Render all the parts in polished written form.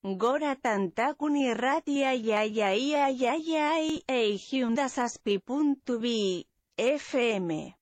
Gora tantakuni ratia yayayayayay, hyundasaspi.bi, FM.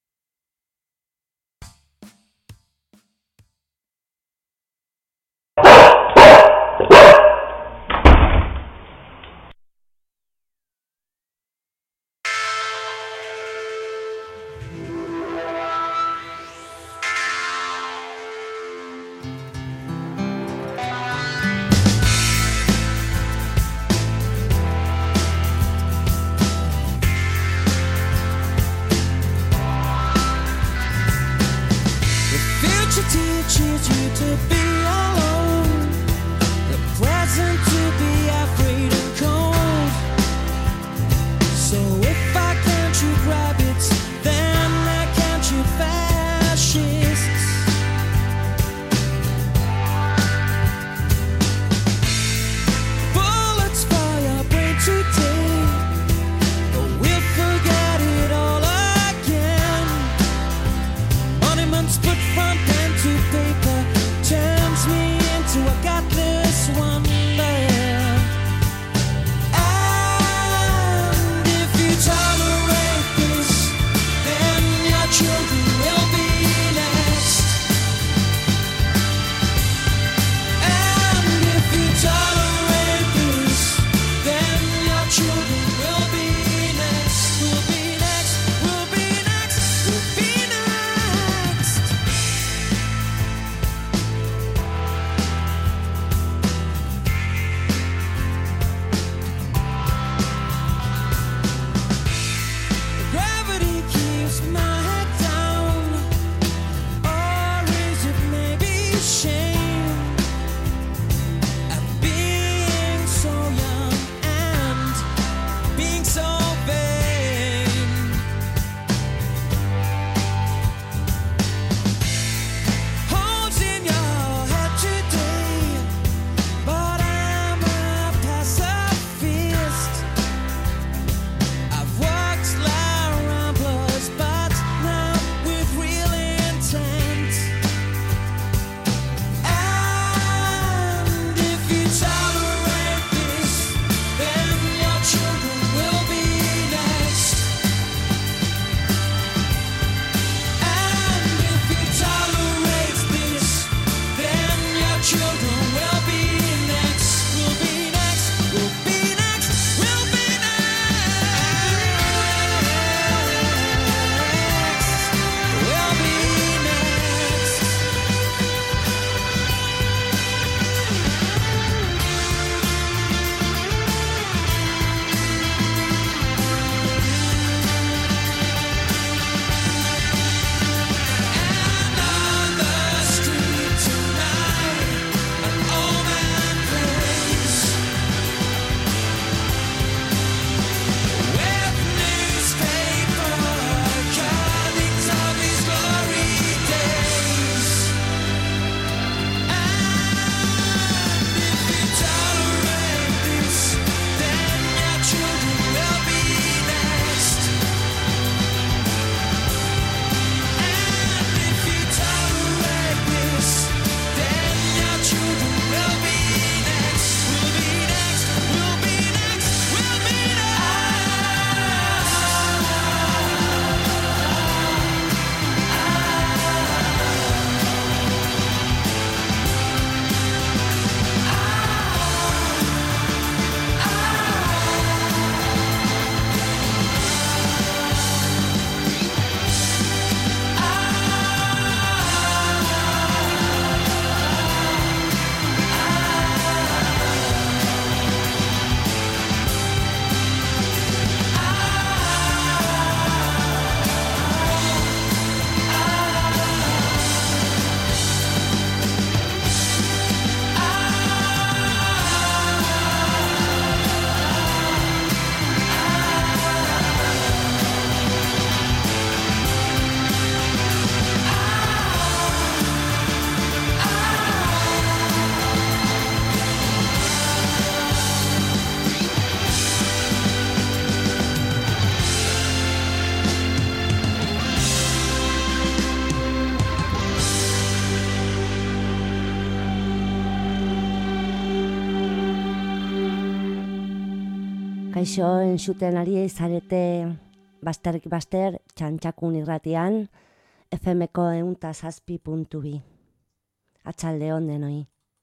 Kaixo entzuten ari zarete basterrik baster Txantxakun irratian FM-ko 107.2. Atxalde on denoi.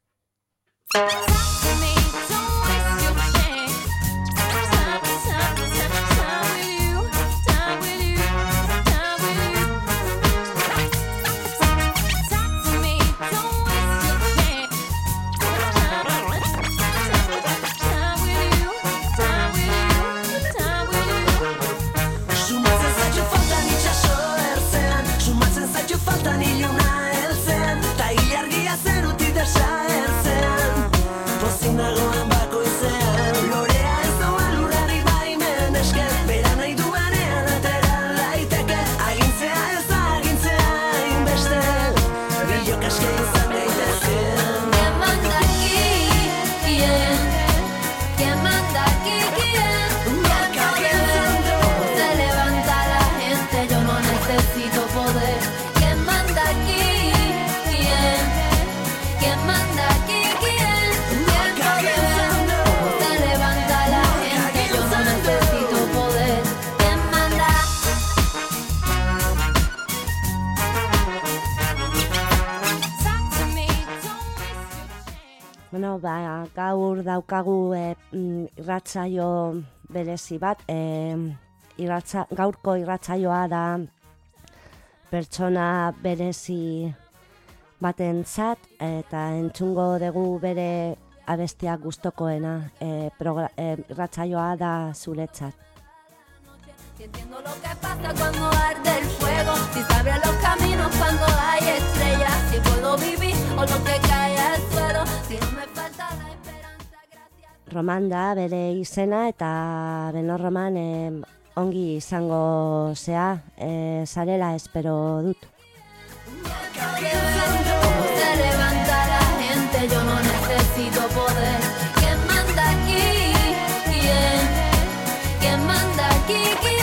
Gaur daukagu irratsaio berezi bat. Gaurko irratsaioa da pertsona berezi batentzat eta entzungo dugu bere abestiak gustokoena. Irratsaioa da zuretzat. Entiendo lo que pasa cuando arde el fuego, si se abren los caminos cuando hay estrellas, si puedo vivir o lo que cae al suelo, si no me falta la esperanza, gracias. Roman da bere izena eta beno Roman ongi izango zarela espero dut. Como se levanta la gente, yo no necesito poder. ¿Quién manda aquí? ¿Quién manda aquí?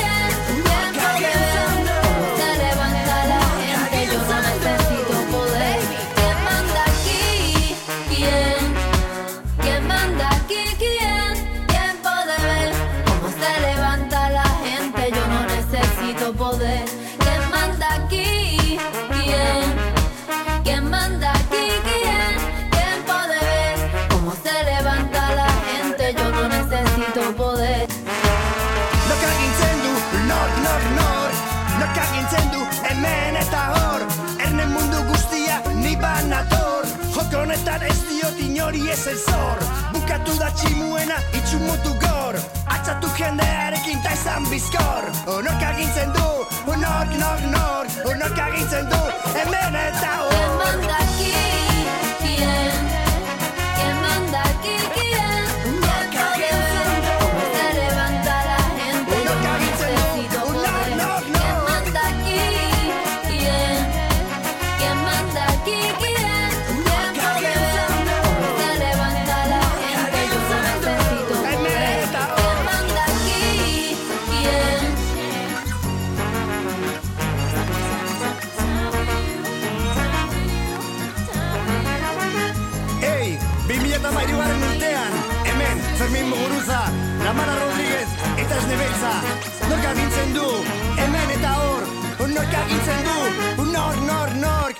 Poder. ¿Quién manda aquí? ¿Quién manda aquí? ¿Quién puede ver cómo se levanta la gente? Yo no necesito poder. Lo kagintzen du, Lo kagintzen du, hemen eta hor. Erne mundu guztia ni banator. Joko honetan ez diot inori ez el zor. Bukatu da tximuena itxumutu gor. Atzatu jendearekin ta izan bizkor. Onok agintzen du, onok agintzen du, hemen eta hor. ¿Quién manda aquí? ¿Quién manda aquí? ¿Quién puede ver cómo se levanta la gente? Yo no necesito poder. ¿Quién manda aquí? ¿Quién manda aquí? ¿Quién puede ver cómo se levanta la gente? Yo no necesito poder. ¿Quién manda aquí? Ei, 2008 urtean, hemen, Fermin Muguruza, Lamara Rodríguez, eta Esnebeltza. Nork agintzen du, hemen eta hor. Nork agintzen du, nork.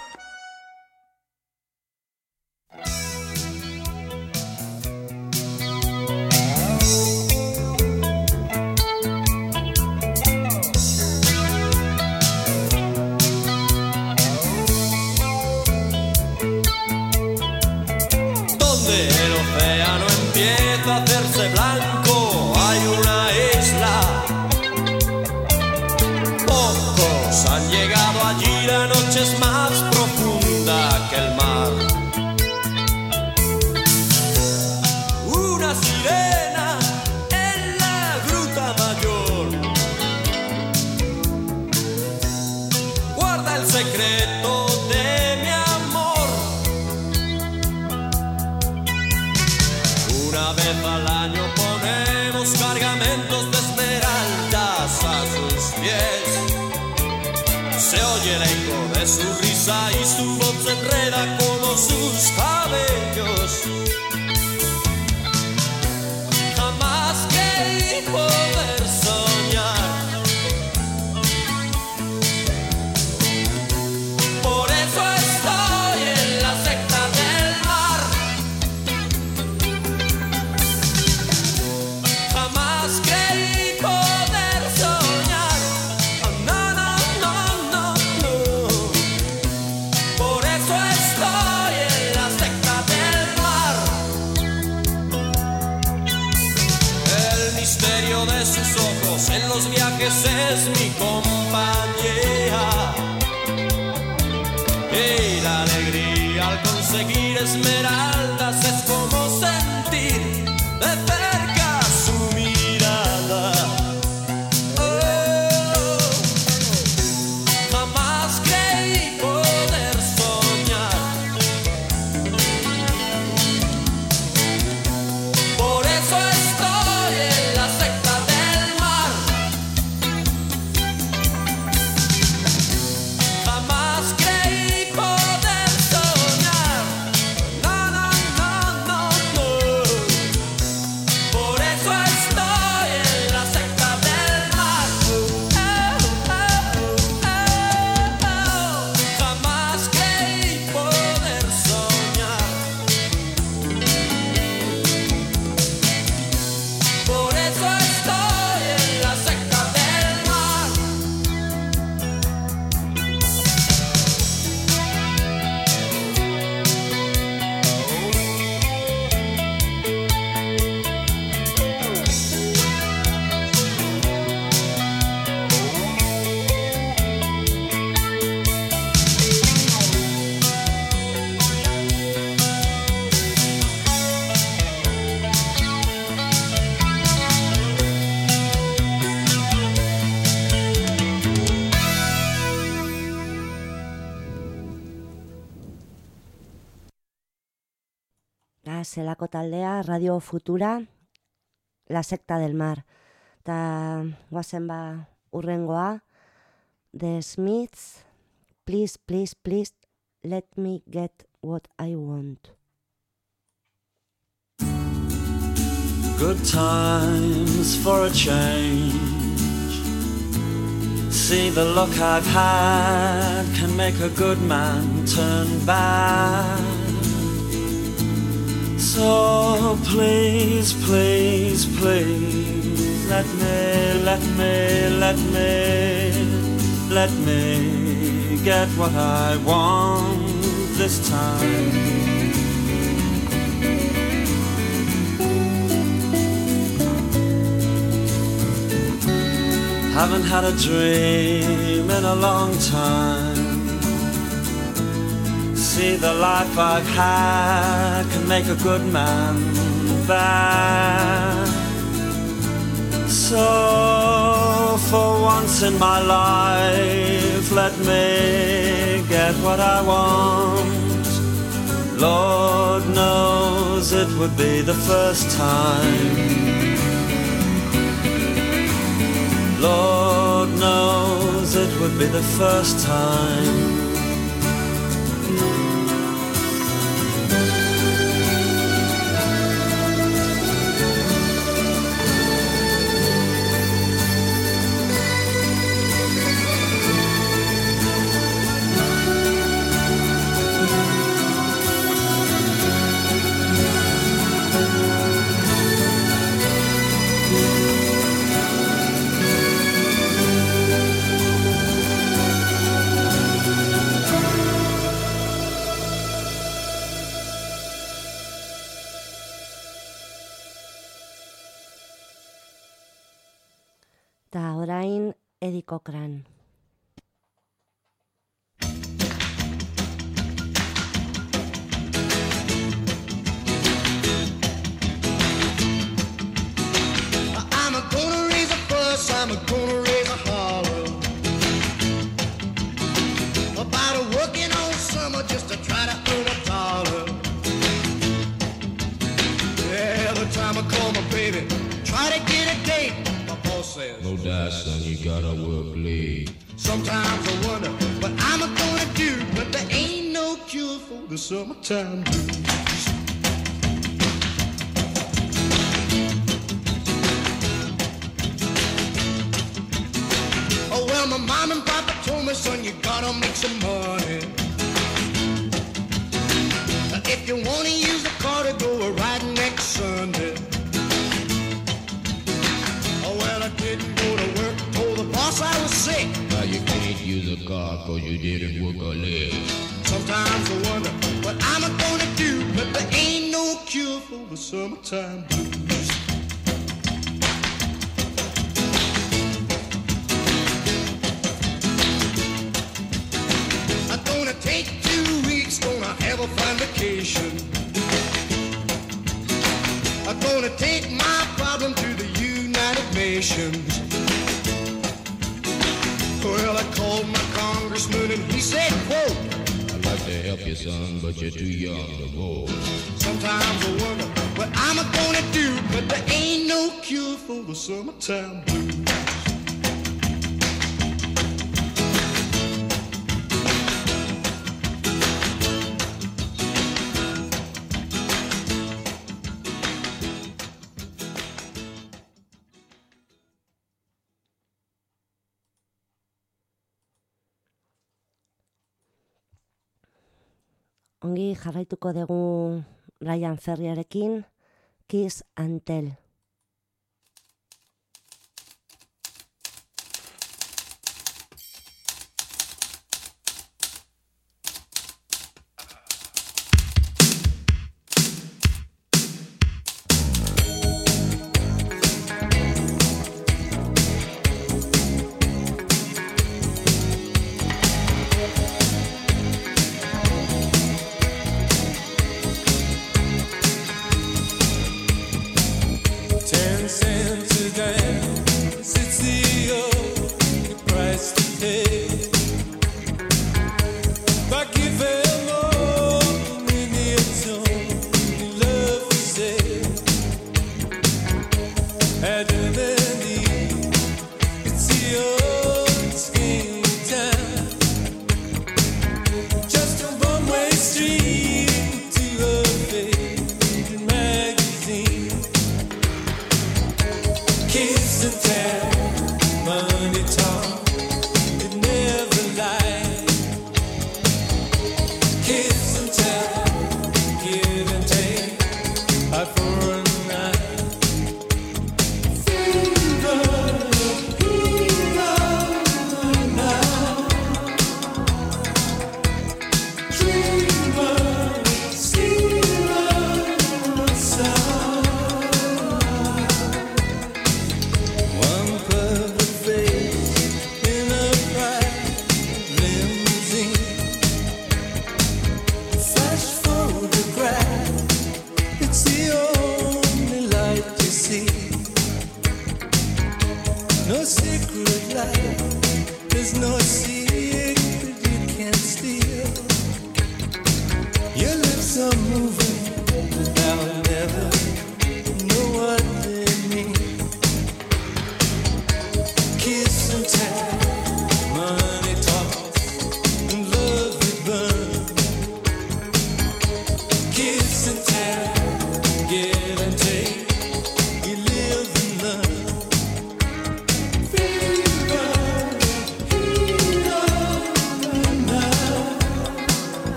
El océano empieza a hacerse blanco, hay una isla. Pocos han llegado allí, la noche es más profunda que el mar. Una sirena en la gruta mayor guarda el secreto de mi amor. Una vez al año ponemos cargamentos de esmeraldas a sus pies. Se oye el eco de su risa y su voz se enreda como sus cabellos. Jamás creí cielo de sus ojos, en los viajes es mi compañía. Y la alegría al conseguir esmeraldas es como sentir de cerca su mirada. Oh, jamás creí poder soñar. Por eso estoy en la secta del mar. Jamás creí poder soñar. No, no, no, no, no. Por eso estoy en la secta del mar. Jamás creí poder soñar. Por eso estoy en la secta del mar. Zelako taldea, Radio Futura, La Secta del Mar. Ta guazen ba urrengoa, The Smiths, Please, Please, Please, Let Me Get What I Want. Good times for a change. See, the luck I've had can make a good man turn bad. So please, please, please, let me get what I want this time. Haven't had a dream in a long time. See, the life I've had can make a good man bad. So for once in my life, let me get what I want. Lord knows it would be the first time. Lord knows it would be the first time. Ta orain Eddie Cochran. I'm gonna raise a fuss, I'm gonna raise a holler about a working all summer just to try to earn a dollar. Every time I call my baby, try to get a date, my boss says, no doubt, son, you gotta work late. sometimes I wonder what I'm gonna do, but there ain't no cure for the summertime blues. Oh well, my mom and papa told me, son, you gotta make some money. If you wanna use the car to go a ride next Sunday. Oh well, I didn't go to work, told the boss I was sick. Now you can't use a car cause you didn't work a leg. Sometimes I wonder what I'm gonna do, but there ain't no cure for the summertime blues. a fine vacation. I'm gonna take my problem to the United Nations. Well, I called my congressman and he said, quote, I'd like to help you, son, but you're too young to vote. sometimes I wonder what I'm gonna do, but there ain't no cure for the summertime blues. Ongi jarraituko dugu Brian Ferryarekin, Kiss and Tell.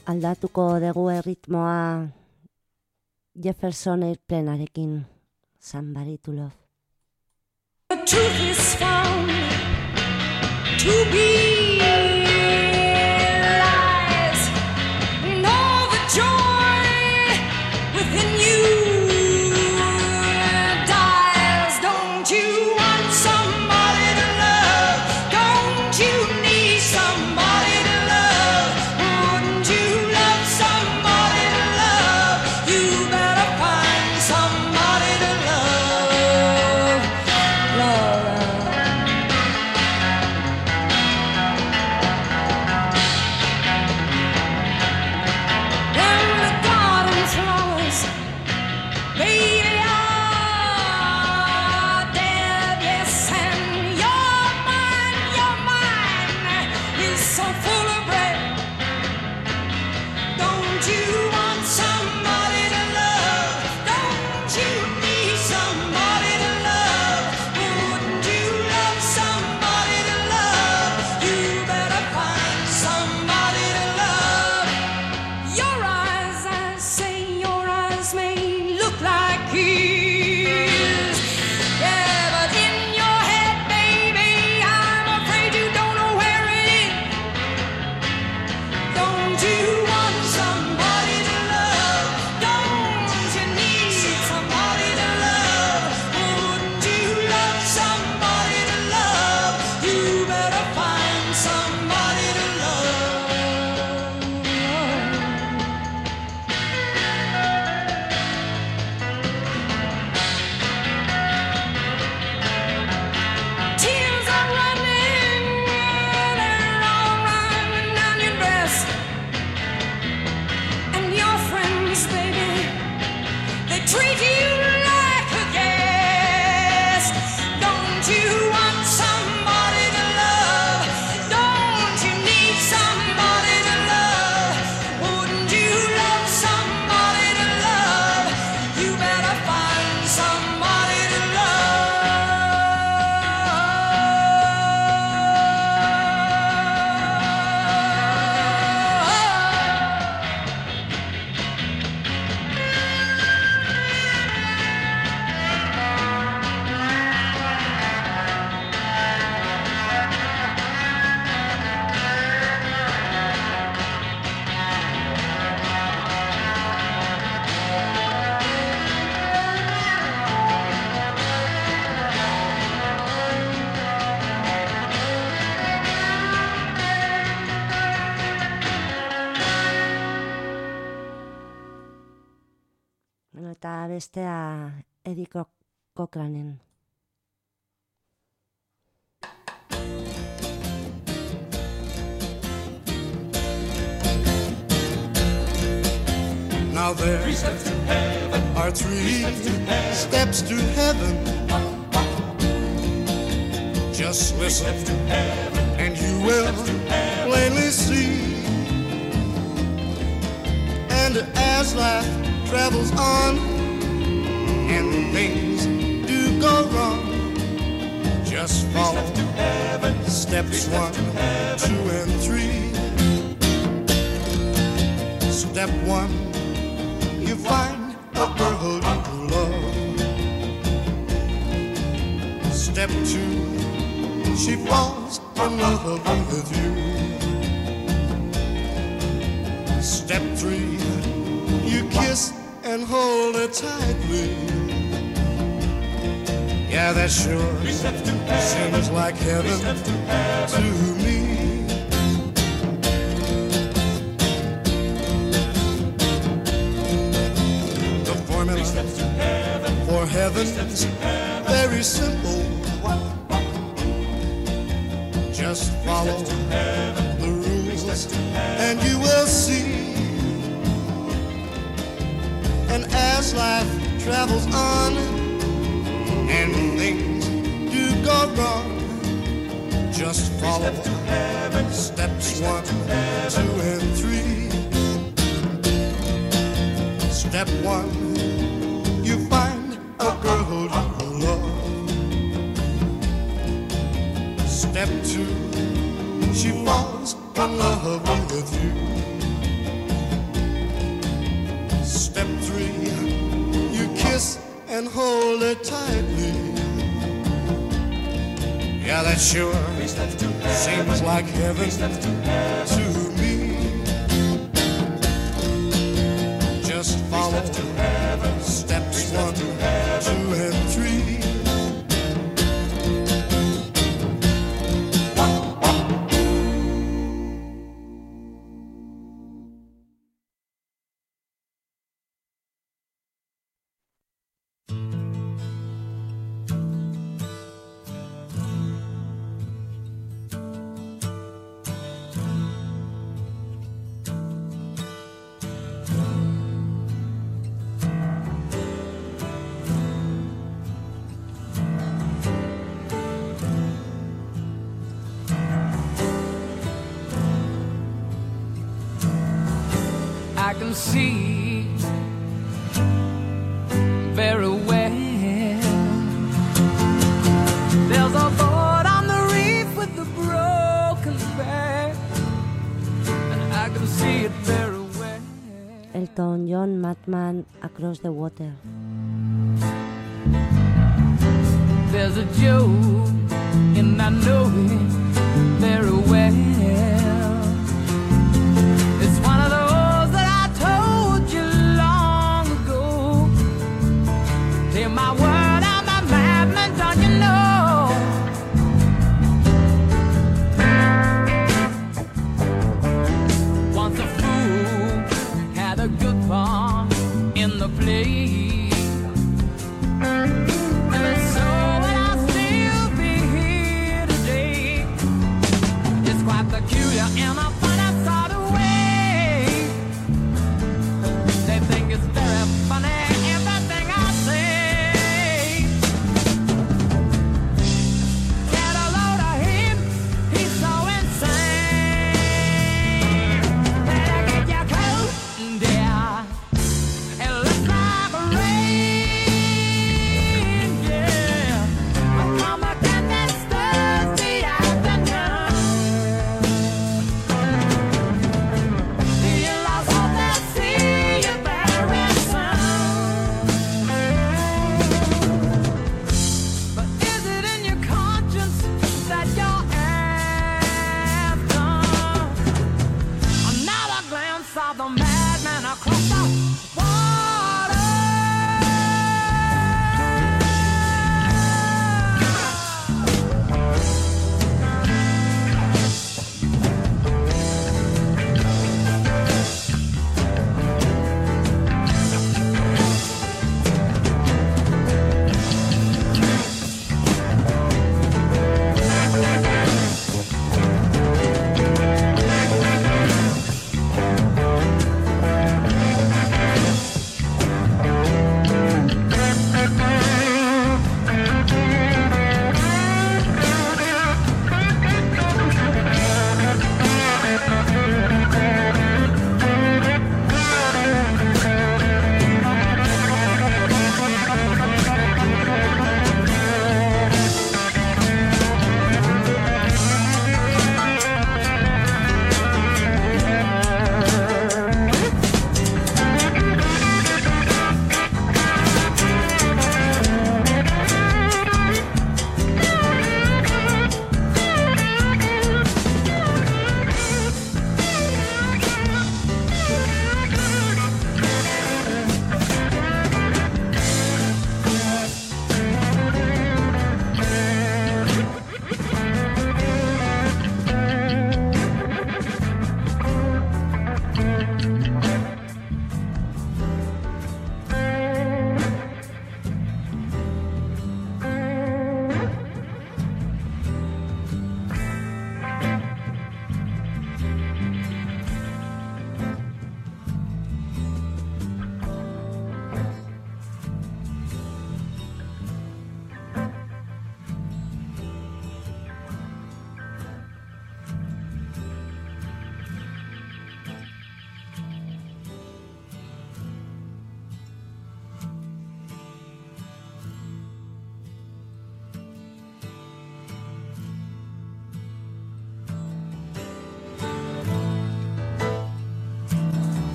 aldatuko dugu erritmoa Jefferson Airplanearekin, Somebody to Love. The truth is found to be lies, and all the joy within you dies. Don't you want somebody to love? Don't you need somebody to love? Wouldn't you love somebody to love? You better find somebody to love. Love. When the garden flowers, baby, are dead, yes, and your mind is so full of bread. Don't you want somebody to love? Don't you need somebody to love? Wouldn't you love somebody to love? You better find somebody to love. Your eyes, I say, your eyes may look like his. Yeah, but in your head, baby, I'm afraid you don't know where it is. Don't you want somebody to love? Don't you need somebody to love? Wouldn't you love somebody to love? You better find somebody to love. Tears are running, they're all running down your dress. And your friends, baby, they treat you like a guest. Don't you want somebody to love? Don't you need somebody to love? Wouldn't you love somebody to love? You better find somebody to Bueno, eta bestea Eddie Cochrane. Now there are three steps to heaven. Just listen and you will plainly see. And as life travels on and things do go wrong, just follow steps 1, 2, and 3. Step 1, you find a girl you love. Step 2, she falls in love with you. Step 3, you kiss and hold her tightly. Yeah, that sure seems like heaven to me. The formula for heaven's very simple. Just follow the rules and you will see. And as life travels on and things do go wrong, just follow steps 1, 2, and 3. Step 1, you find a girl you love. Step 2, she falls in love with you. free. You kiss and hold her tightly. Yeah, that sure seems like heaven to me. Just follow steps 1, 2, and 3. I can see very well. There's a boat on the reef with a broken back, and I can see it very well. Elton John, Madman, Across the Water. There's a joke, and I know it very well. It's one of those that I told you long ago. Take my word, I'm a madman, don't you know? Once a fool had a good part in the play. And so will I still be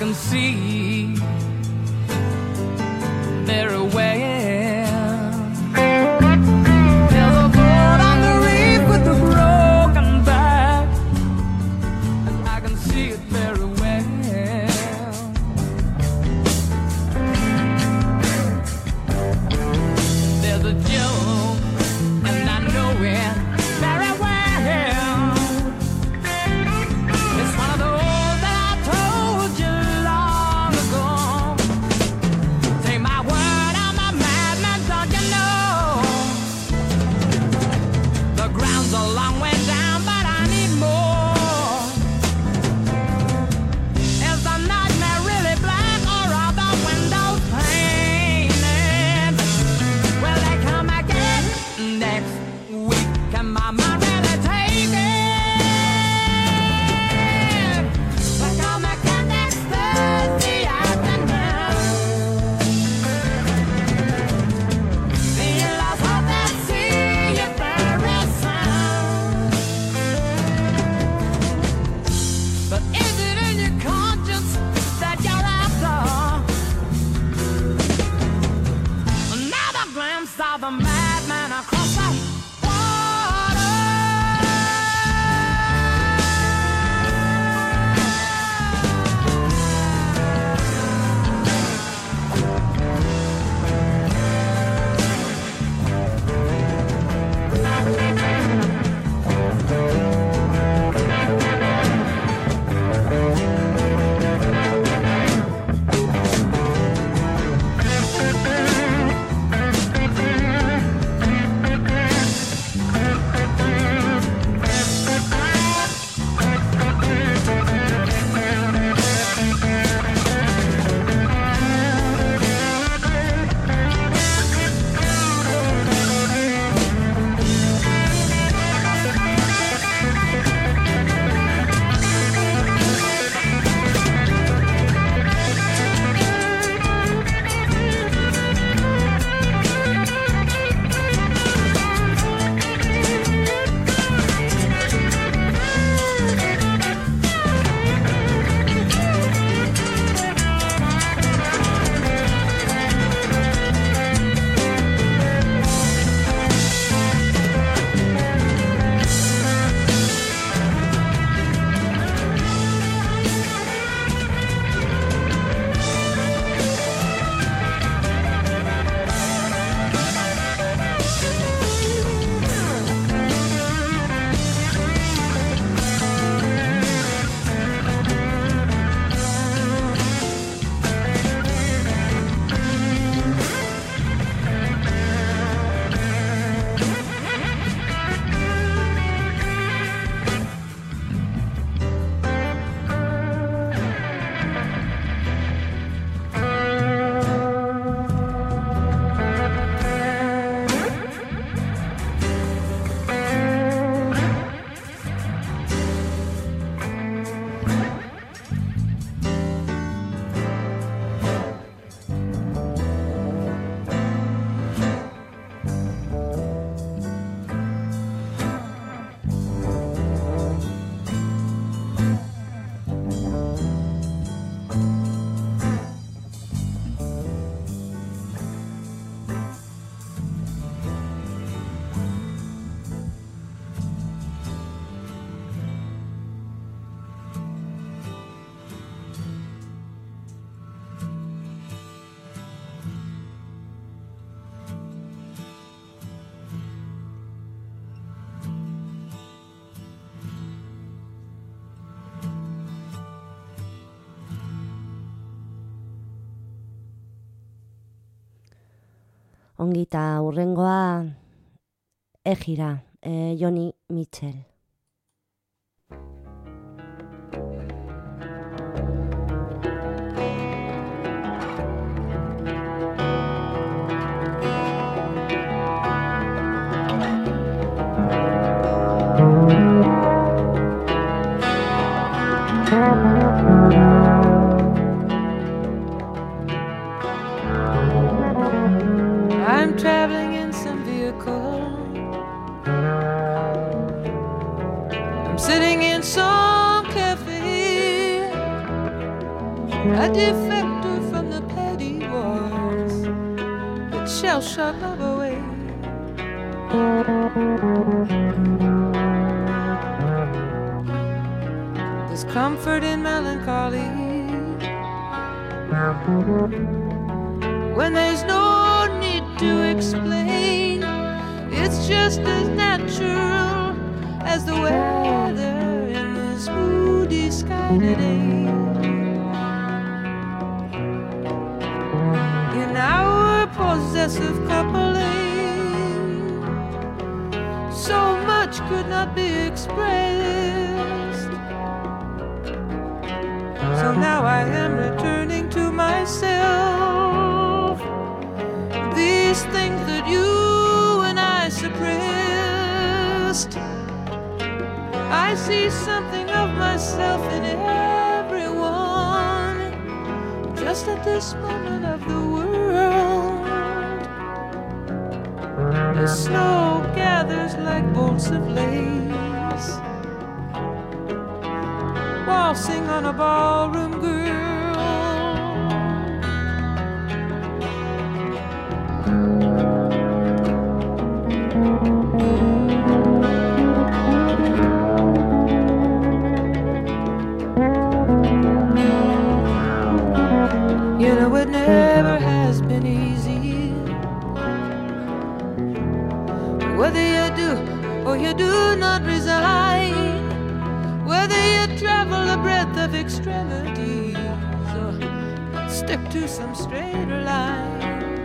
can see very well. There's a boat on the reef with a broken back, and I can see it very well. There's a joke, and I know it very well. It's one of those that I told you long ago. Take my word, I'm a madman, don't you know? The ground's a long way down, but I need more. Is the nightmare really black, or are the windows painted? Will they come again next week? Can my mind really take it? They come again next Thursday afternoon. The in-laws hope they'll see you very soon. But is it in your conscience that you're after another glimpse of the madman across the water? Ongita urrengoa Ejira, Joni Mitchell. I'm traveling in some vehicle. I'm sitting in some cafe. a defector from the petty wars that shall shut love away. There's comfort in melancholy when there's no need to explain. It's just as natural as the weather in this moody sky today. In our possessive coupling, so much could not be expressed. So now I am returning to myself these things that you and I suppressed. I see something of myself in everyone, just at this moment of the world. The snow gathers like bolts of lace, waltzing on a ballroom girl. You know it never has been easy, whether you do or you do not resign, whether you travel the breadth of extremities or stick to some straighter line.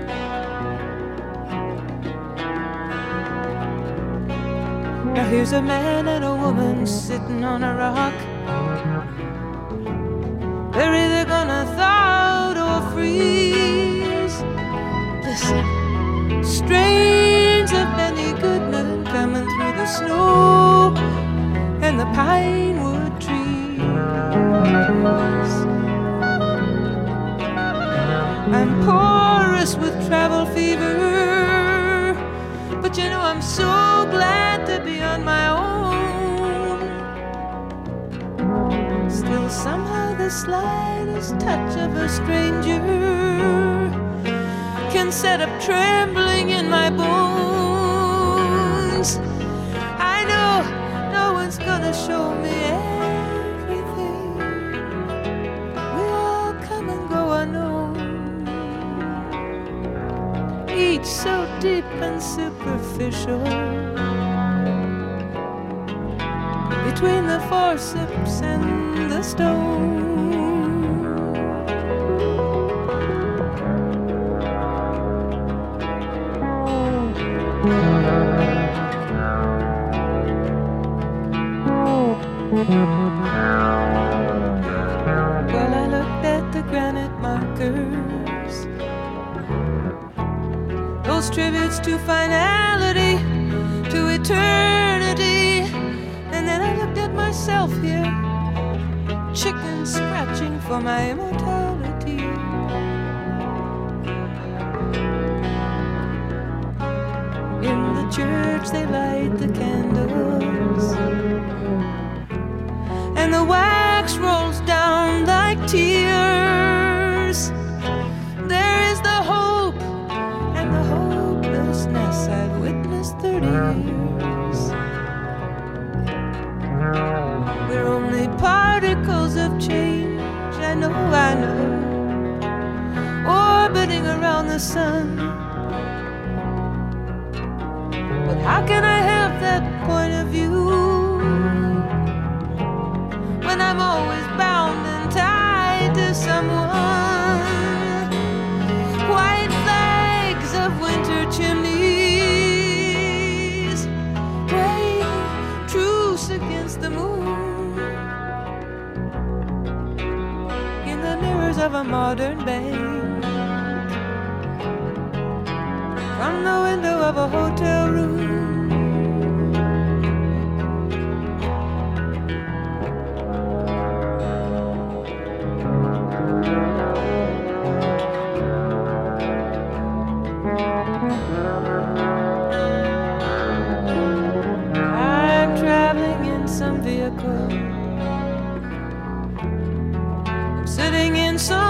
Now here's a man and a woman sitting on a rock. They're either gonna thaw out or freeze. Listen, strains of Benny Goodman coming through the snow and the pine wood trees. I'm porous with travel fever, but you know I'm so glad to be on my own. Still somehow the slightest touch of a stranger can set up trembling in my bones. I know no one's gonna show me everything. We all come and go unknown, each so deep and superficial, between the forceps and the stone. Well, I looked at the granite markers, those tributes to finality, to eternity, and then I looked at myself here, chicken scratching for my immortality. In the church they light the candles, and the wax rolls down like tears. There is the hope and the hopelessness I've witnessed 30 years. We're only particles of change, I know, orbiting around the sun. But how can I have that point of view when I'm always bound and tied to someone? White flags of winter chimneys, praying truce against the moon, in the mirrors of a modern bank, from the window of a hotel room. I'm traveling in some vehicle, I'm sitting in some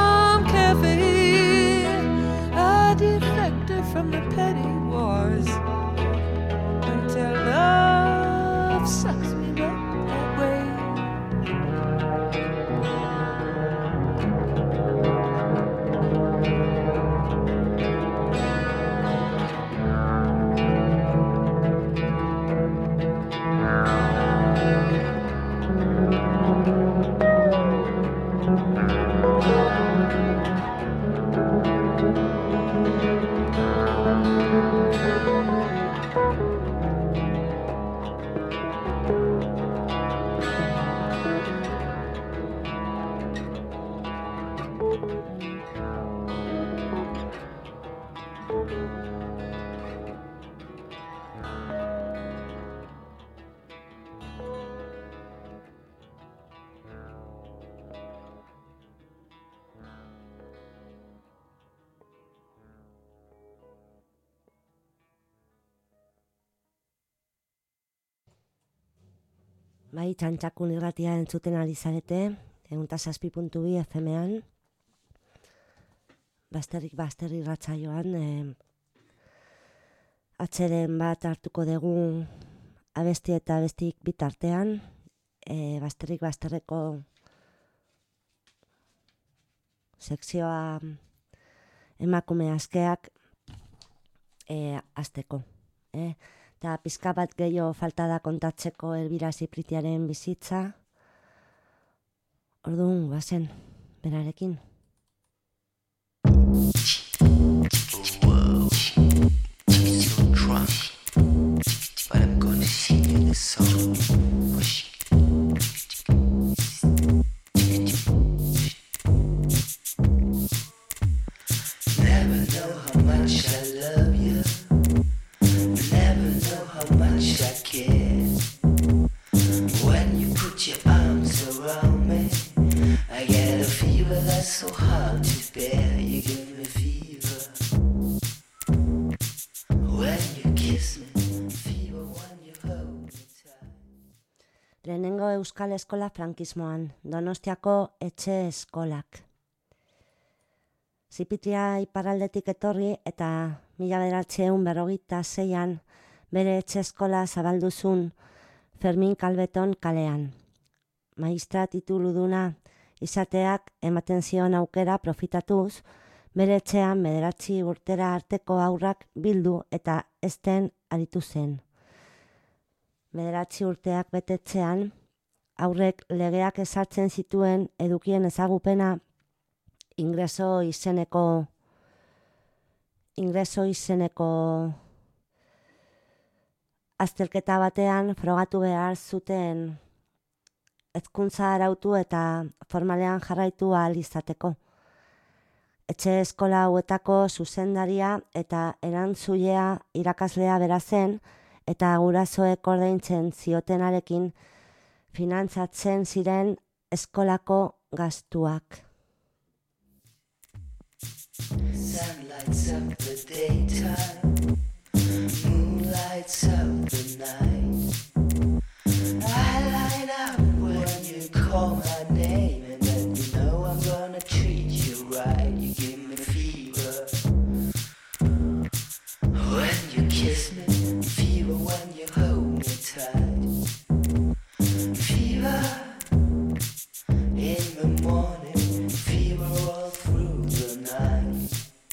defected from the petty wars until love sucks me back that way. Bai, txantxakun irratia entzuten ari zarete, 107.2 FM-an. Basterrik ratsaioan, atxeren bat hartuko dugu abesti eta abestik bitartean, basterreko sekzioa emakume askeak azteko. Eta pizka bat gehiago falta da kontatzeko Elbira Zipritiaren bizitza. Orduan, guazen, berarekin. But I'm gonna sing you this song. Never know how much I love you. Never know how much I care. When you put your arms around me, I get a fever that's so hard to bear. You give me fever when you kiss me. Lehenengo euskal eskola frankismoan, Donostiako etxe eskolak. Zipitria iparraldetik etorri eta 1946an bere etxe eskola zabalduzun Fermin Kalbeton kalean. Maistra tituluduna izateak ematen zion aukera profitatuz, bere etxean 9 urtera arteko haurrak bildu eta ezten aritu zen. 9 urteak betetzean, aurrek legeak ezartzen zituen edukien ezagupena ingreso izeneko azterketa batean frogatu behar zuten hezkuntza arautu eta formalean jarraitu ahal izateko. Etxe eskola hauetako zuzendaria eta erantzulea irakaslea bera zen, eta gurasoek ordaintzen ziotenarekin finantzatzen ziren eskolako gastuak. Sun lights up the daytime, moon lights up the night. I light up when you call my name, and then you know I'm gonna treat you right. You give me fever when you kiss me. When you hold me tight, fever in the morning, fever all through the night.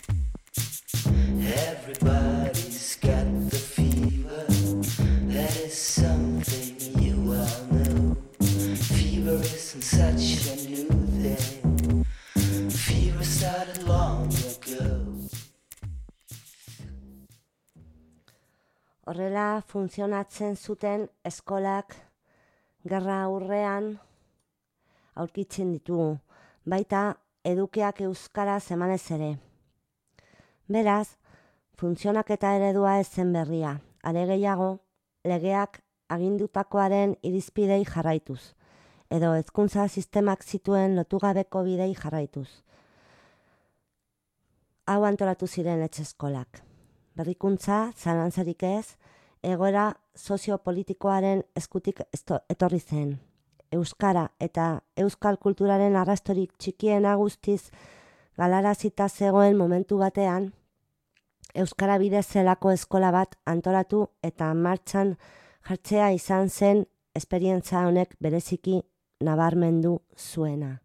Everybody's got the fever, that is something you all know. Fever isn't such a new thing, fever started long ago. Horrela funtzionatzen zuten eskolak gerra aurrean aurkitzen ditugu, baita edukiak euskaraz emanez ere. Beraz, funtzionaketa eredua ez zen berria, are gehiago, legeak agindutakoaren irizpidei jarraituz, edo hezkuntza sistemak zituen lotugabeko bidei jarraituz. Hau antolatu ziren etxe eskolak. Berrikuntza, zalantzarik ez, egoera soziopolitikoaren eskutik etorri zen. Euskara eta euskal kulturaren arrastorik txikiena guztiz galarazita zegoen momentu batean, Euskara bidez zelako eskola bat antolatu eta martxan jartzea izan zen esperientza honek bereziki nabarmendu zuena.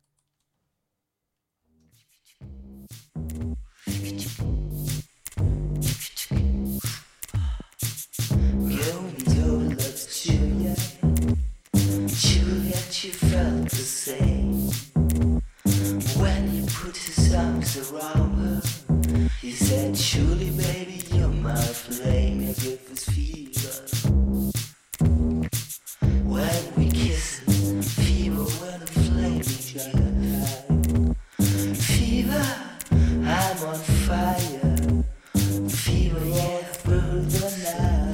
Juliet, you felt the same when he put his arms around her. He said, "Surely, baby, you're my flame. You give us fever when we kiss, fever when the flame is gonna die. Fever, I'm on fire. Fever, yeah, through the night."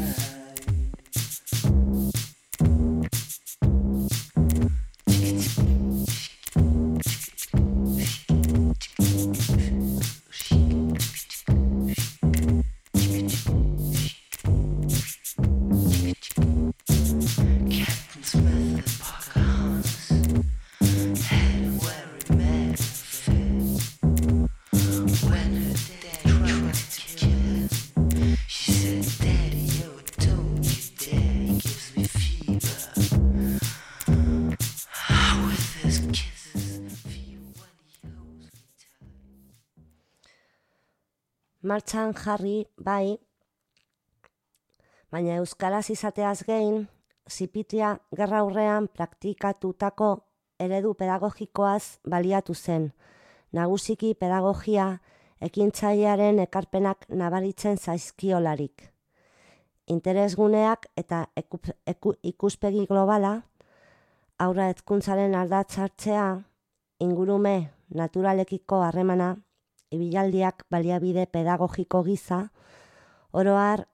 Martxan jarri, bai, baina euskaraz izateaz gain, Zipitria gerra aurrean praktikatutako eredu pedagogikoaz baliatu zen. Nagusiki pedagogia ekintzailearen ekarpenak nabaritzen zaizkiolarik. Interesguneak eta ikuspegi globala, haurra hezkuntzaren ardatz hartzea, ingurume naturalekiko harremana, ibilaldiak baliabide pedagogiko giza, oro har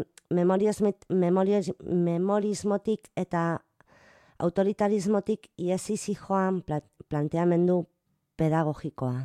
memorismotik eta autoritarismotik iesi zijoan planteamendu pedagogikoa.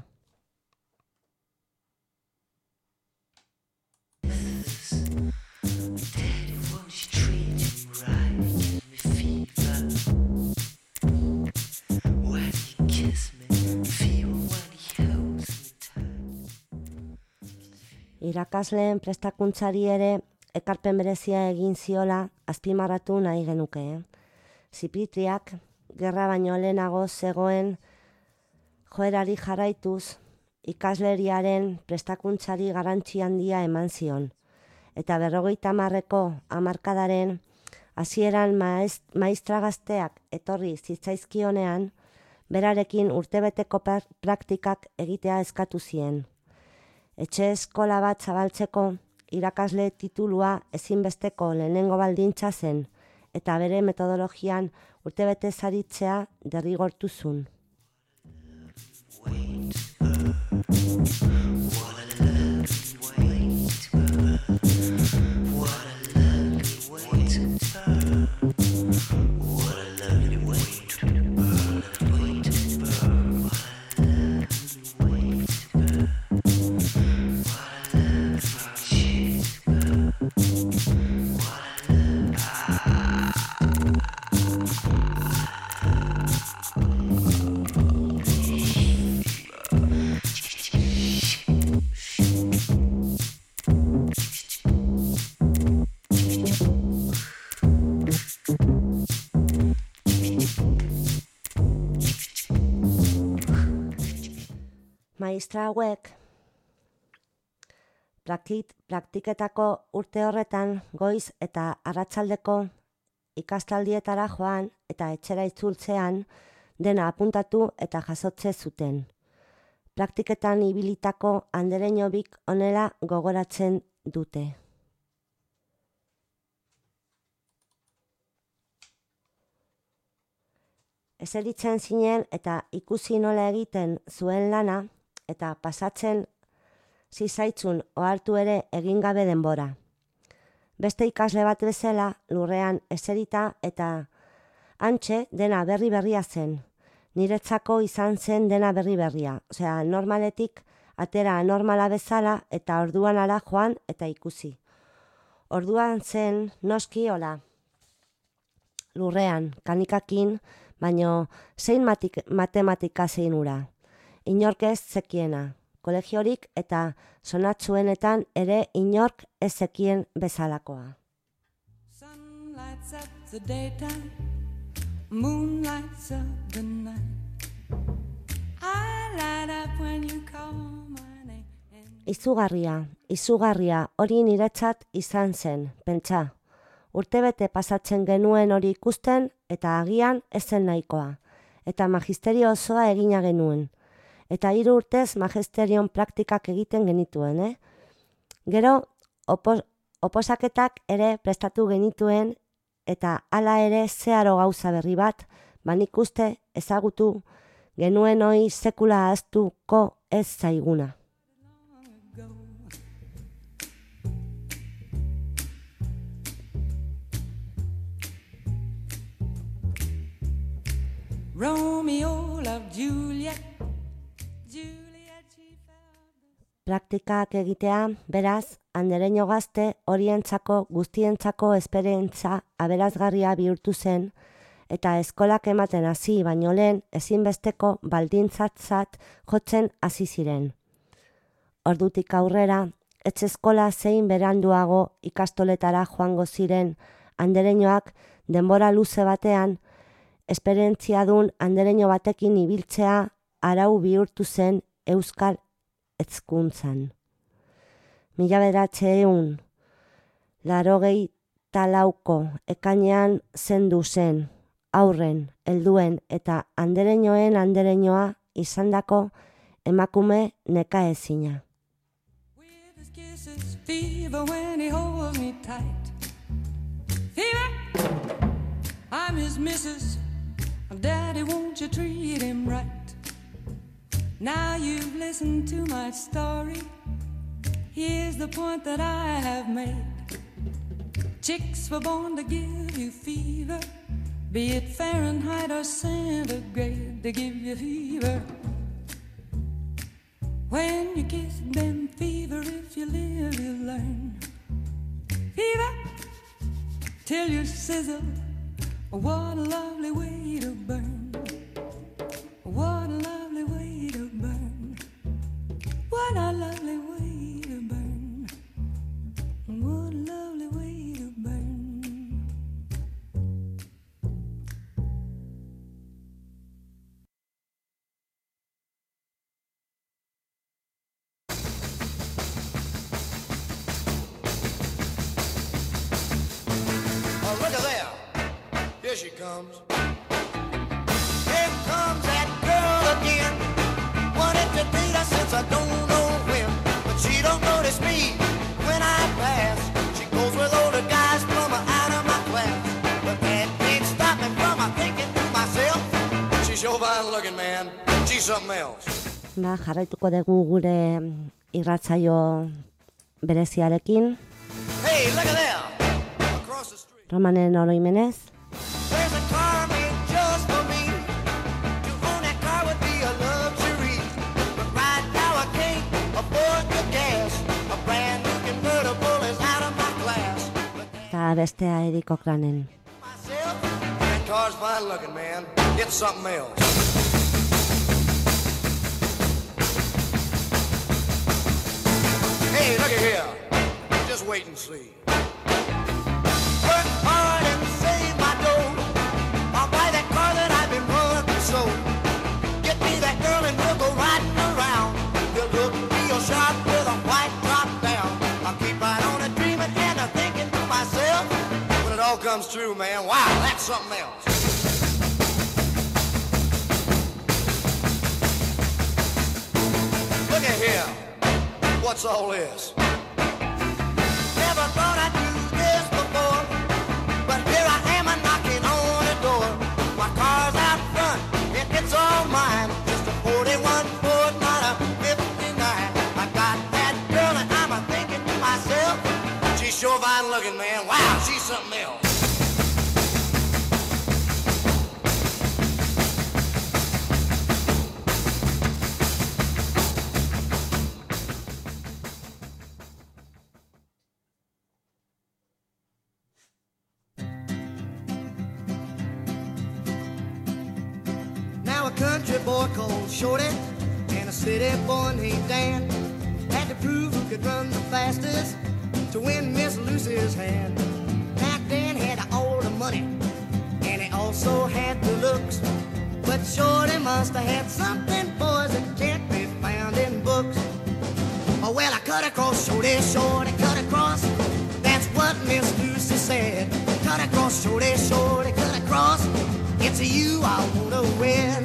Irakasleen prestakuntzari ere ekarpen berezia egin ziola azpimarratu nahi genuke. Zipitriak gerra baino lehenago zegoen joerari jarraituz ikasleriaren prestakuntzari garrantzi handia eman zion. Eta 50ko hamarkadaren hasieran maistra gazteak etorri zitzaizkionean, berarekin urtebeteko praktikak egitea eskatu zien. Etxe eskola bat zabaltzeko irakasle titulua ezinbesteko lehenengo baldintza zen, eta bere metodologian urtebete saritzea derrigortu zuen. Maistra hauek praktiketako urte horretan goiz eta arratsaldeko ikastaldietara joan eta etxera itzultzean dena apuntatu eta jasotze zuten. Praktiketan ibilitako andereñobik honela gogoratzen dute. Eseritzen zinen eta ikusi nola egiten zuen lana, eta pasatzen zizaitzun ohartu ere egin gabe denbora. Beste ikasle bat bezala lurrean eserita eta antxe dena berria zen. Niretzako izan zen dena berria. Osea, normaletik atera anormala bezala eta orduan ara joan eta ikusi. Orduan zen noski hola. Lurrean, kanikakin, baino zein matematika zein ura. Inork ez zekiena, kolegiorik eta sonatzuenetan ere inork ez zekien bezalakoa. Sun lights up the daytime, moon lights up the night. I light up when you call my name. Izugarria, hori niretzat izan zen, pentsa. Urtebete pasatzen genuen hori ikusten eta agian ez zen nahikoa. Eta magisterio osoa egina genuen. Eta 3 urtez magisterion praktikak egiten genituen, Gero, oposaketak ere prestatu genituen eta hala ere zeharo gauza berri bat, nik uste ezagutu genuen hoi sekula ahaztuko ez zaiguna. Romeo loved Juliet. Praktikak egitea, beraz, andereño gazte horientzako guztientzako esperientza aberazgarria bihurtu zen, eta eskolak ematen hasi baino lehen ezinbesteko baldintzatzat jotzen hasi ziren. Ordutik aurrera, etxe eskola zein beranduago ikastoletara joango ziren andereñoak denbora luze batean, esperientziadun andereño batekin ibiltzea arau bihurtu zen euskal hezkuntzan. 1984 ekainean zendu zen, haurren, helduen eta andereñoen andereñoa izandako emakume nekaezina. With his kisses, fever when he holds me tight. Fever, I'm his missus. Daddy, won't you treat him right? Now you've listened to my story. Here's the point that I have made. Chicks were born to give you fever, be it Fahrenheit or centigrade, they give you fever. When you kiss them, fever, if you live, you learn. Fever, till you sizzle. What a lovely way to burn. What a lovely way to burn. What a lovely way to burn. What a lovely way to burn. Oh, look at there. Here she comes. Here comes that girl again. Wanted to date her since I don't know when, but she don't notice me when I pass. She goes with older guys from out of my class, but that can't stop me from thinking to myself, she's sure fine looking, man. She's something else. Jarraituko dugu gure irratsaio bereziarekin. Hey, look at there. Across the street. Romanen oroimenez. There's a car made just for me. To own that car would be a luxury. But right now I can't afford the gas. A brand new convertible is out of my class. Eta bestea Erik Okranen. Myself, that car's fine looking, man. It's something else. Hey, look at here. Just wait and see. Work hard and save my dough. I'll buy that car that I've been wanting so. Get me that girl and we'll go riding around. We'll look real sharp with a white top down. I'll keep right on a dreaming and a thinking to myself, when it all comes true, man, wow, that's something else. Look at here. What's all this? Never thought I'd do this before, but here I am a knocking on the door. My car's out front, and it's all mine. Just a 41 Ford, not a 59. I got that girl and I'm a thinking to myself, she's sure fine looking, man. Wow, she's something else. Country boy called Shorty And a city boy named Dan had to prove who could run the fastest to win Miss Lucy's hand. Now Dan had all the money and he also had the looks, but Shorty must have had something, boys, that can't be found in books. Oh, well, I cut across, Shorty, Shorty, cut across. That's what Miss Lucy said. Cut across, Shorty, Shorty, cut across. It's you I wanna win.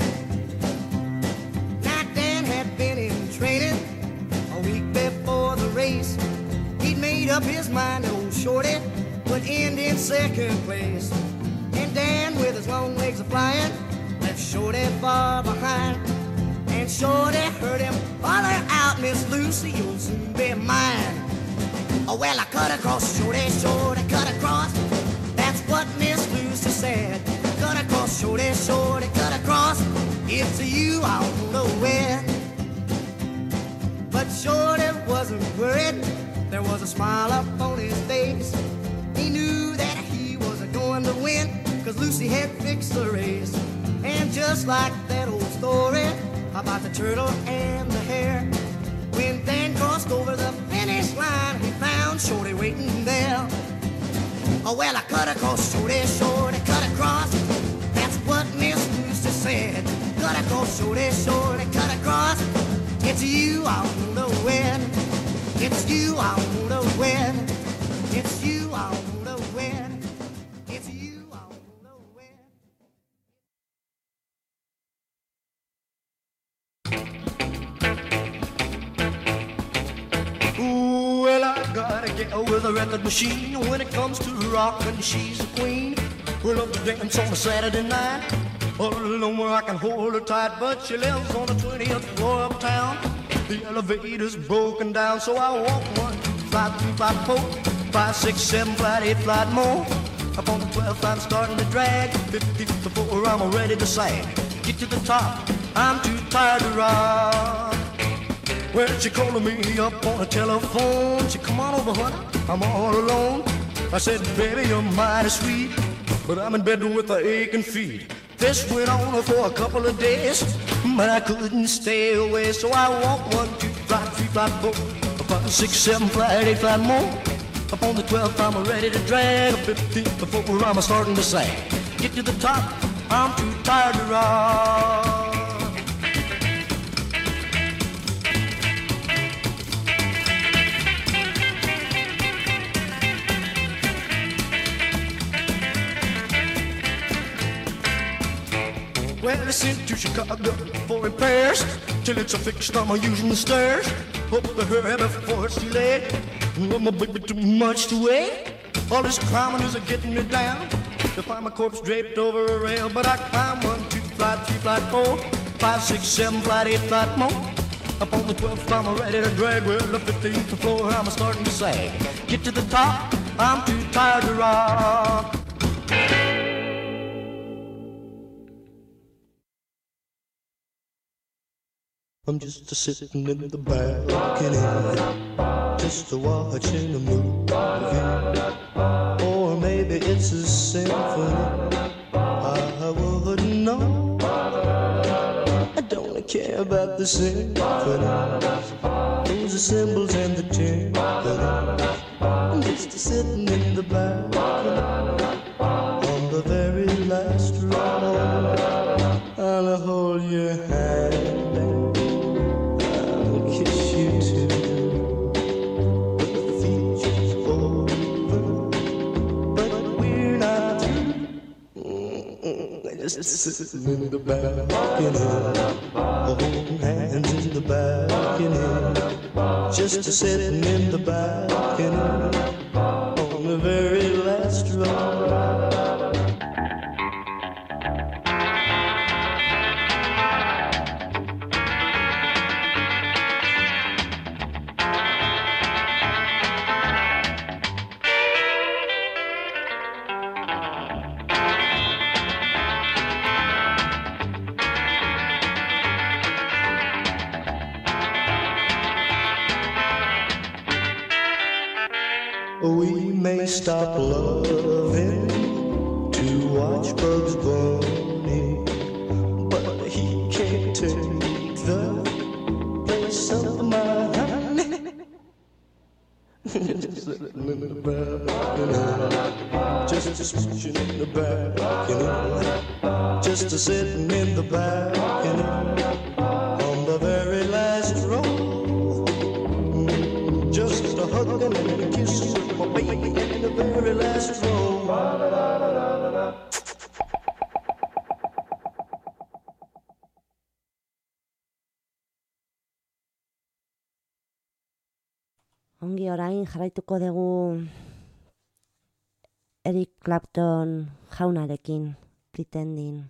Now Dan had been in training a week before the race. He'd made up his mind, old Shorty would end in second place. And Dan, with his long legs a-flying, left Shorty far behind. And Shorty heard him holler out, Miss Lucy, you'll soon be mine. Oh, well, I cut across, Shorty, Shorty, cut across. That's what Miss Lucy said. Cut across, Shorty, Shorty, cut across. It's you I wanna win. But Shorty wasn't worried. There was a smile up on his face. He knew that he was going to win, 'cause Lucy had fixed the race. And just like that old story about the turtle and the hare, when Dan crossed over the finish line, he found Shorty waiting there. Oh, well, I cut across, Shorty, Shorty, cut across. That's what Miss Lucy said. Cut across, Shorty, Shorty, cut across. It's you I wanna win. It's you I wanna win. It's you I wanna win. It's you I wanna win. Ooh, well, I got a gal with a record machine. When it comes to rockin', she's a queen. We love to dance on a Saturday night. All alone where I can hold her tight, but she lives on the 20th floor uptown. The elevator's broken down, so I walk 1, 2, 5, 3, 5, 4, 5, 6, 7, flight, 8 flight more. Up on the 12th, I'm starting to drag. 50th before I'm ready to sag. Get to the top, I'm too tired to rock. Well, she calling me up on the telephone. She come on over, honey, I'm all alone. I said, baby, you're mighty sweet, but I'm in bed with the aching feet. This went on for a couple of days, but I couldn't stay away. So I walked 1, 2, 5, 3, 5, 4, 5, 6, 7, flight, 8 flight more. Up on the 12th, I'm ready to drag. 15th before I'm starting to sag. Get to the top, I'm too tired to rock. Well, I sent to Chicago for repairs. Till it's a fixed, I'm using the stairs. Hope to hurry before it's too late. I'm a baby too much to wait. All this climbing is getting me down. To find my corpse draped over a rail. But I climb 1, 2, flight, 3, flight, 4, 5, 6, 7, flight, 8 flight more. Up on the 12th, I'm ready to drag. Well, the 15th floor, I'm starting to sag. Get to the top, I'm too tired to rock. I'm just a-sitting in the balcony, just a-watching a movie, or maybe it's a symphony, I wouldn't know. I don't care about the symphonies, those are cymbals and the timpani. I'm just a-sitting in the balcony, on the very last row, and I hold your hand. Just sitting in the balcony, holding hands in the balcony. Just sitting in the balcony, on the very last row. We may stop loving to watch Bugs Bunny, but he can't take the just sitting in the balcony, just switching in the balcony, just sitting in the balcony on the very last row, just a hugging and a kissing with my baby in the very last row. Ongi, orain jarraituko dugu Eric Clapton jaunarekin, Pretending.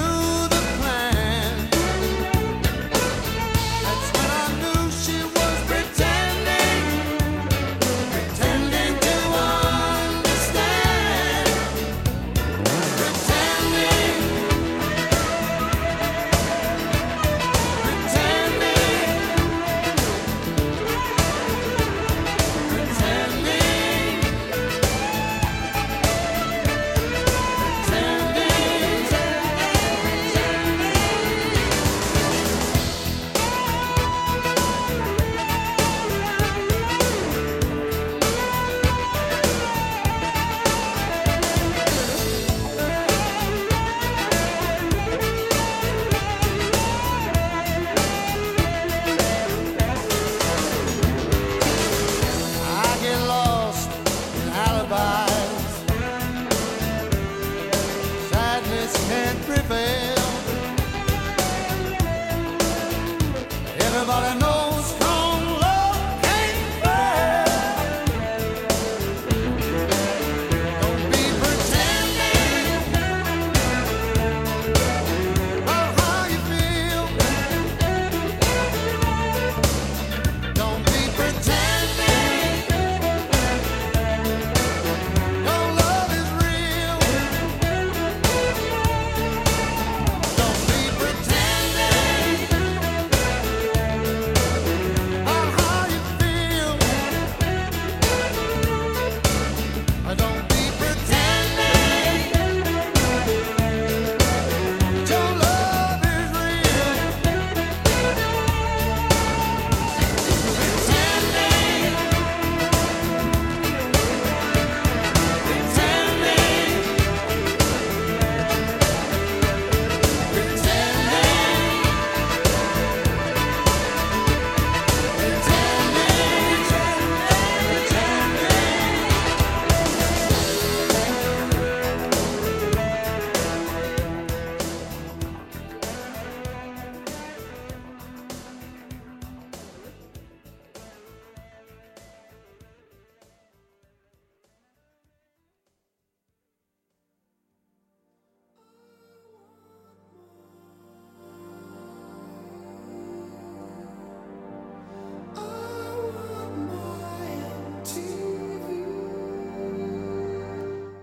She was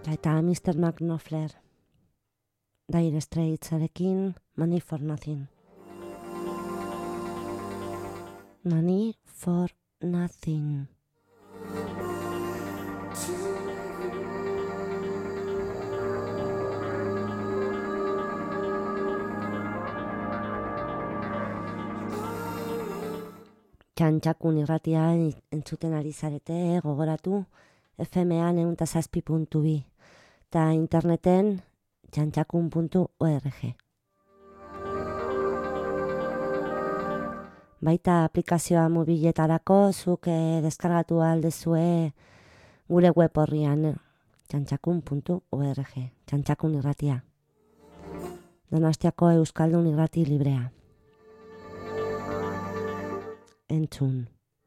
Eta Mr. McNoffler, Dire Straitsarekin, Money for Nothing. Money for Nothing. Txantxakun irratia entzuten ari zarete, gogoratu, FM-an 107.2 eta interneten txantxakun.org. Baita aplikazioa mobiletarako zuk deskargatu aldezue gure web horrian txantxakun.org, txantxakun irratia. Donostiako Euskaldun irrati librea. Entzun.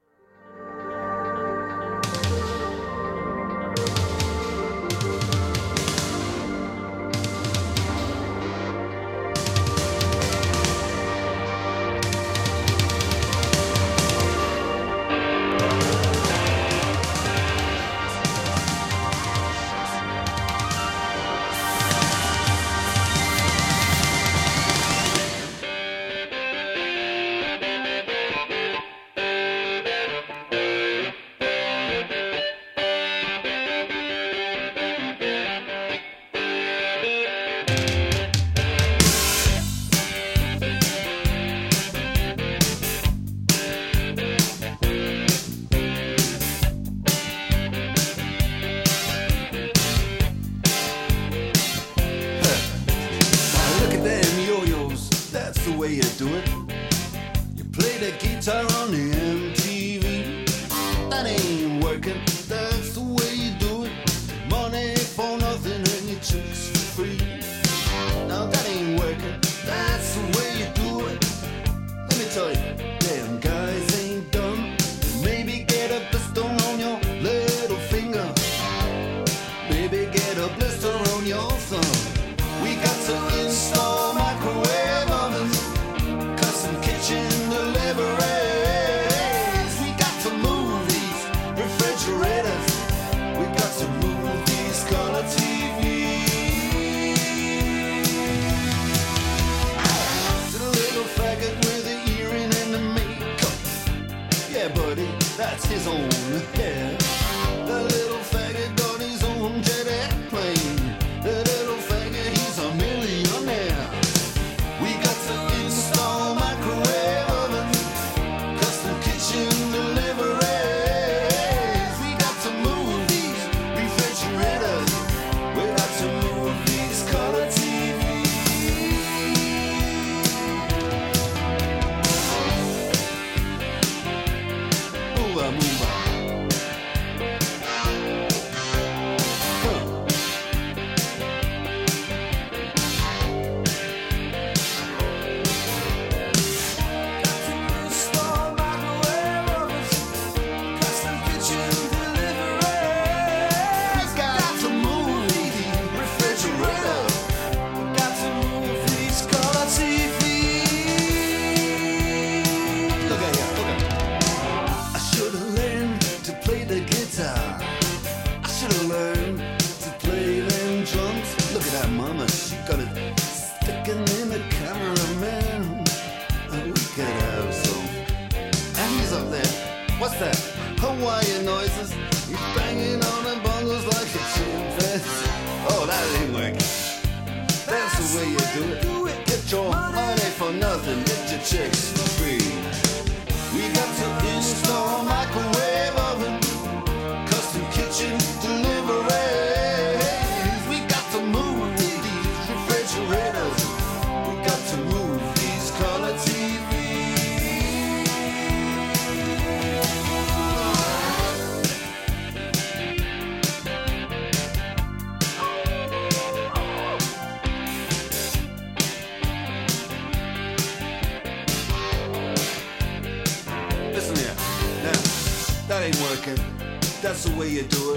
That's the way you do it.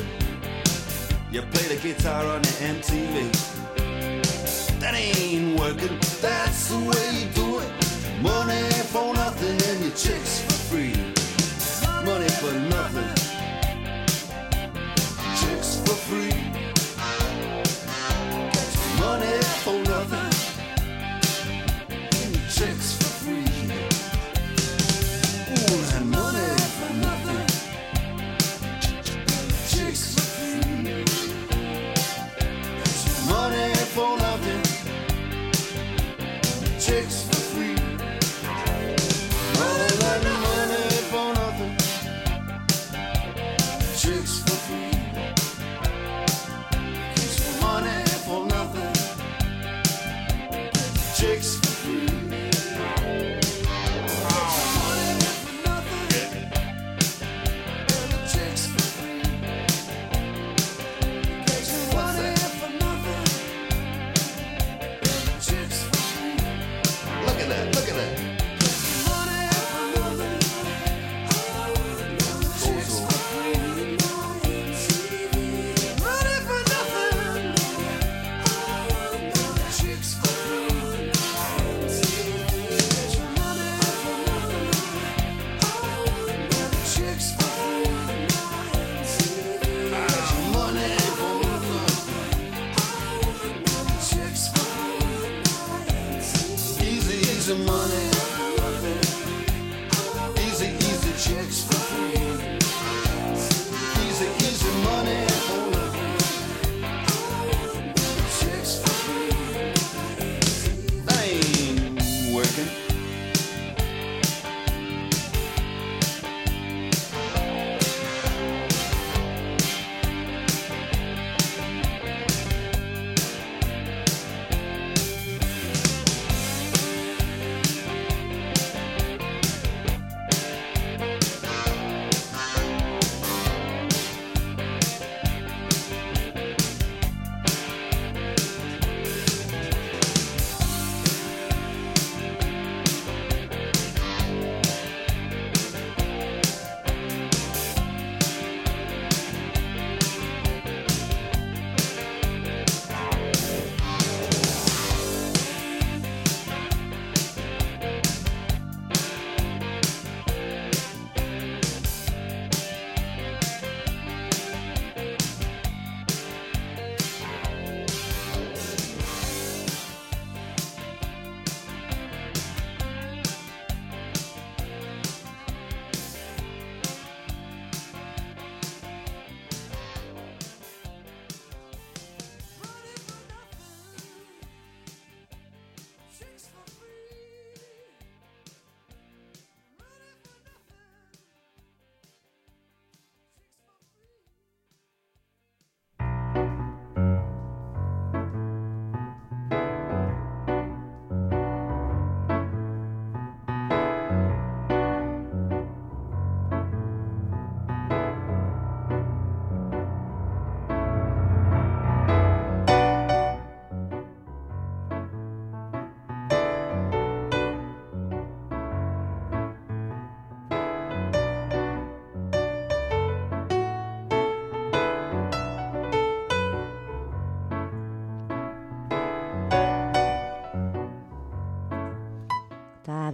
You play the guitar on the MTV. That ain't working. That's the way you do it. Money for nothing and your chicks for free. Money for nothing, chicks for free.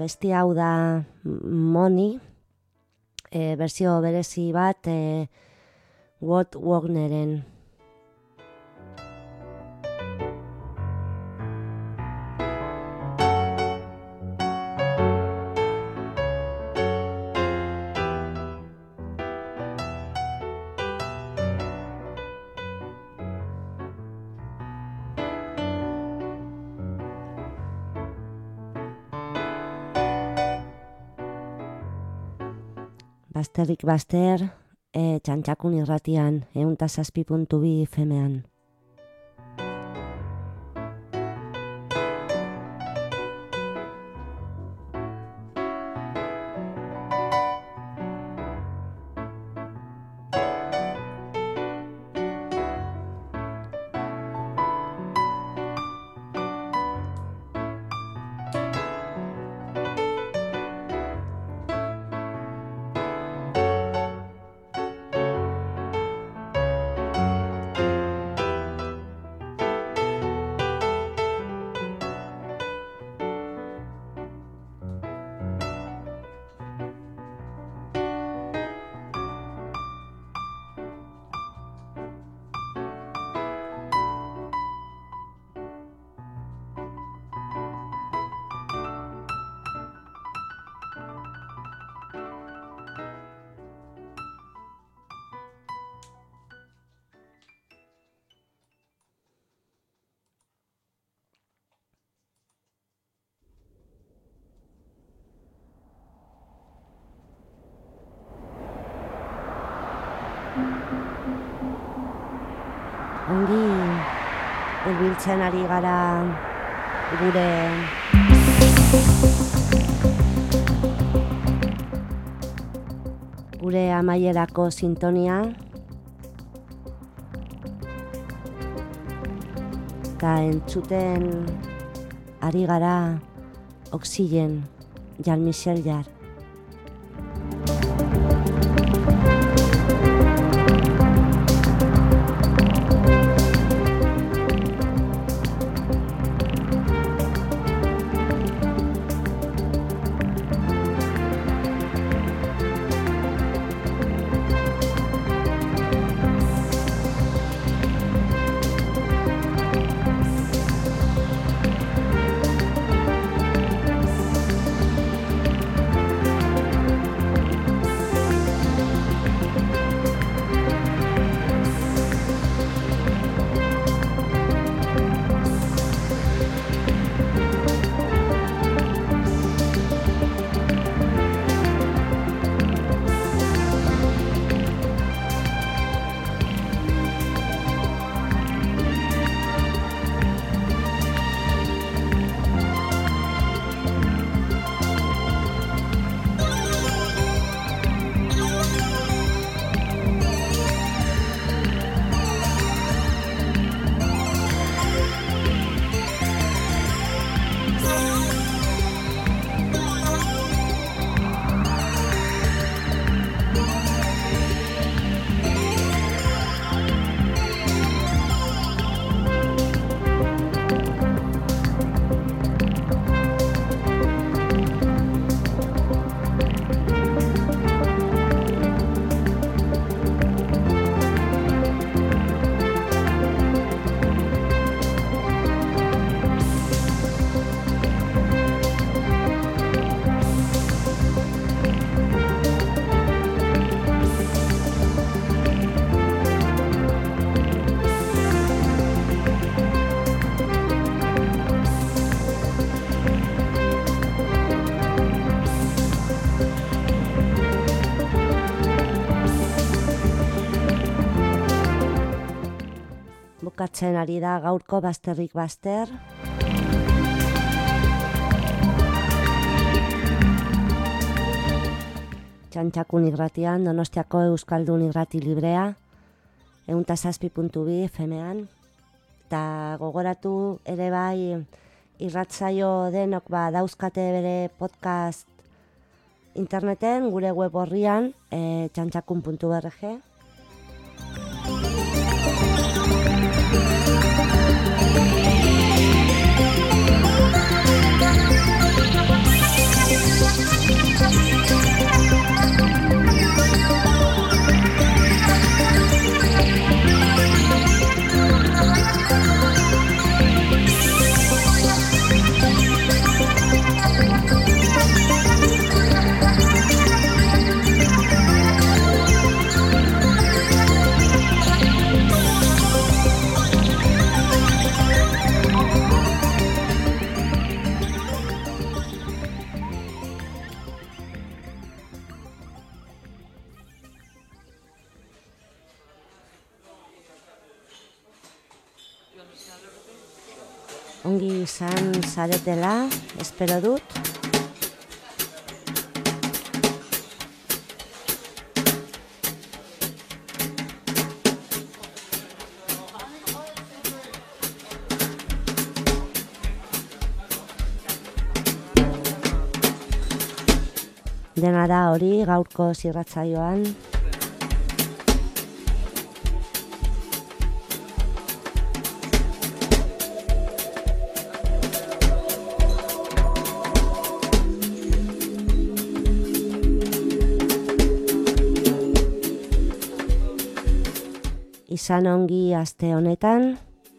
abesti hau da Money, berzio berezi bat Walt Wagneren. Basterrik baster, Txantxakun irratian, 107.2 FM-an. Ongi hurbiltzen ari gara gure amaierako sintonia eta entzuten ari gara Oxygen, Jean-Michel Jarre. Bukatzen ari da gaurko Basterrik Baster. Txantxakun irratian, Donostiako Euskaldun irrati librea, 107.2 FM-an. Eta gogoratu ere bai irratzaio denok dauzkate bere podcast interneten, gure web horrian, txantxakun.org. ongi izan zaretela, espero dut. Dena da hori gaurko zirratzaioan. Izan ongi aste honetan.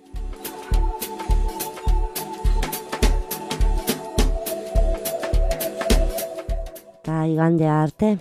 Eta igandea arte.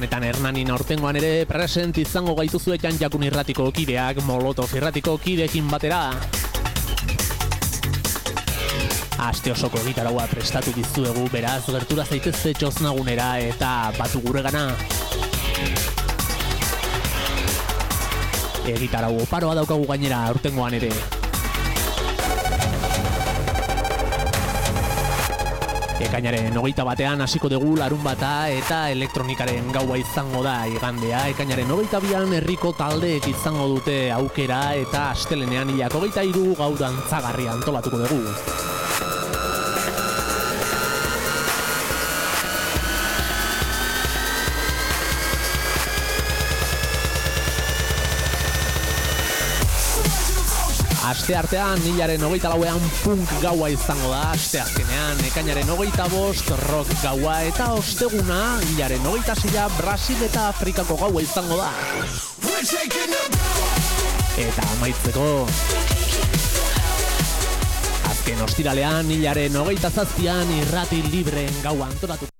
Honetan Hernanin aurtengoan ere present izango gaituzue Janjakun irratiko kideak Molotov irratiko kideekin batera. Aste osoko egitaraua prestatu dizuegu, beraz gertura zaitezte txoznagunera eta batu guregana. Egitarau oparoa daukagu gainera aurtengoan ere. Ekainaren 21 hasiko dugu larunbata eta elektronikaren gaua izango da igandea. Ekainaren 22an herriko taldeek izango dute aukera eta astelenean hilak 23 gau dantzagarri antolatuko dugu. Aste artean, hilaren 24an punk gaua izango da, aste azkenean, ekainaren 25 rock gaua eta osteguna, hilaren 26a Brasil eta Afrikako gaua izango da. Eta amaitzeko, azken ostiralean, hilaren 27an irrati libreen gaua antolatu.